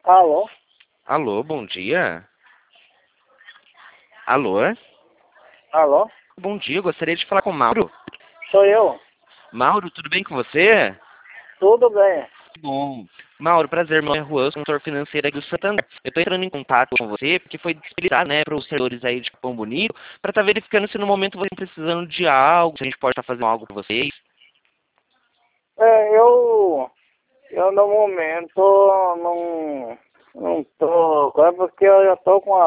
Alô? Alô, bom dia. Alô? Alô? Bom dia, gostaria de falar com o Mauro. Sou eu. Mauro, tudo bem com você? Tudo bem. Bom. Mauro, prazer, meu nome é Juan, consultor financeiro aqui do Santander. Eu estou entrando em contato com você porque foi disponibilizado, né, para os servidores aí de Capão Bonito, para estar verificando se no momento você está precisando de algo, se a gente pode estar fazendo algo para vocês. Eu no momento não tô, é porque eu já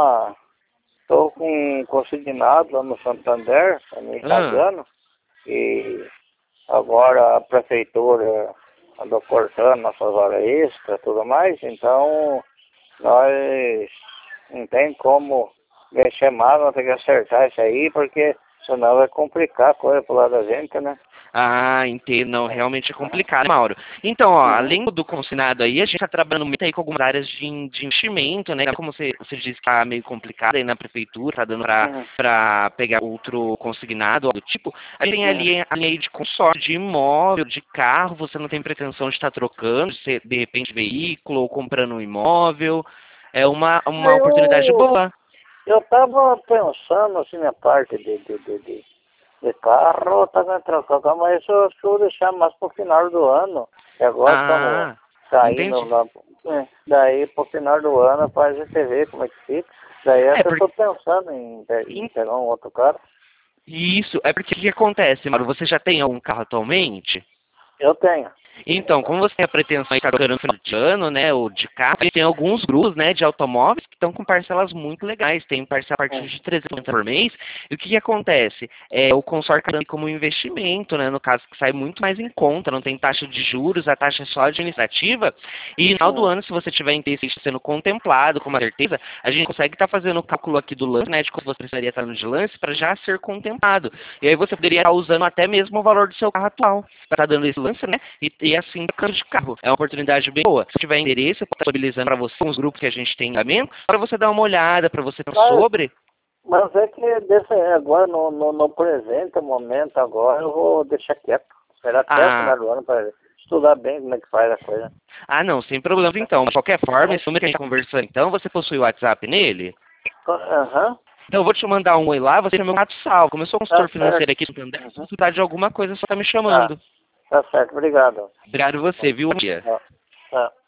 tô com um consignado lá no Santander, tá me Ah, pagando, e agora a prefeitura andou cortando nossas horas extras e tudo mais, então nós não tem como mexer mais, nós temos que acertar isso aí, porque senão vai complicar a coisa pro lado da gente, né? entendo. Não, realmente é complicado, Mauro. Então, ó, Uhum. além do consignado aí, a gente está trabalhando muito aí com algumas áreas de investimento, né? Como você disse que está meio complicado aí na prefeitura, tá dando Uhum. para pegar outro consignado, algo do tipo. A gente tem Uhum. ali a linha aí de consórcio, de imóvel, de carro, você não tem pretensão de estar trocando, de repente, veículo ou comprando um imóvel. É uma oportunidade Eu, boa. eu tava pensando assim na parte de carro, tá querendo trocar, mas eu acho que eu vou deixar mais pro final do ano. E agora estamos Ah, saindo entendi. lá, daí pro final do ano faz a gente ver como é que fica. Daí é É, que eu porque. tô pensando em pegar um outro carro. Isso, é porque o que acontece, Mauro? Você já tem algum carro atualmente? Eu tenho. Então, como você tem a pretensão de estar trocando no final de ano, né, ou de carro, tem alguns grupos, né, de automóveis que estão com parcelas muito legais, tem parcela a partir Hum, de 350 por mês, e o que acontece? O consórcio está dando como investimento, né, no caso, que sai muito mais em conta, não tem taxa de juros, a taxa é só administrativa, e no final do hum. ano, se você tiver interesse em sendo contemplado, com uma certeza, a gente consegue estar fazendo o cálculo aqui do lance, né, de quanto você precisaria estar no de lance, para já ser contemplado, e aí você poderia estar usando até mesmo o valor do seu carro atual, para estar dando esse lance, né, e assim, trocando de carro. É uma oportunidade bem boa. Se tiver interesse, eu posso estar disponibilizando para você uns grupos que a gente tem em andamento, para você dar uma olhada, para você pensar Mas, sobre. mas é que agora, no presente momento, agora eu vou deixar quieto. Esperar até o Ah, final do ano para estudar bem como é que faz a coisa. não, sem problema então. De qualquer forma, esse número que a gente está conversando, então, você possui o WhatsApp nele? Aham. Então eu vou te mandar um oi lá, você tem meu contato salvo. Como eu sou Tá consultor financeiro certo. aqui do Santander, se Uhum. precisar de alguma coisa, você está me Tá, chamando. tá certo. Obrigado. Obrigado você, viu? Bom dia. Tá, tá.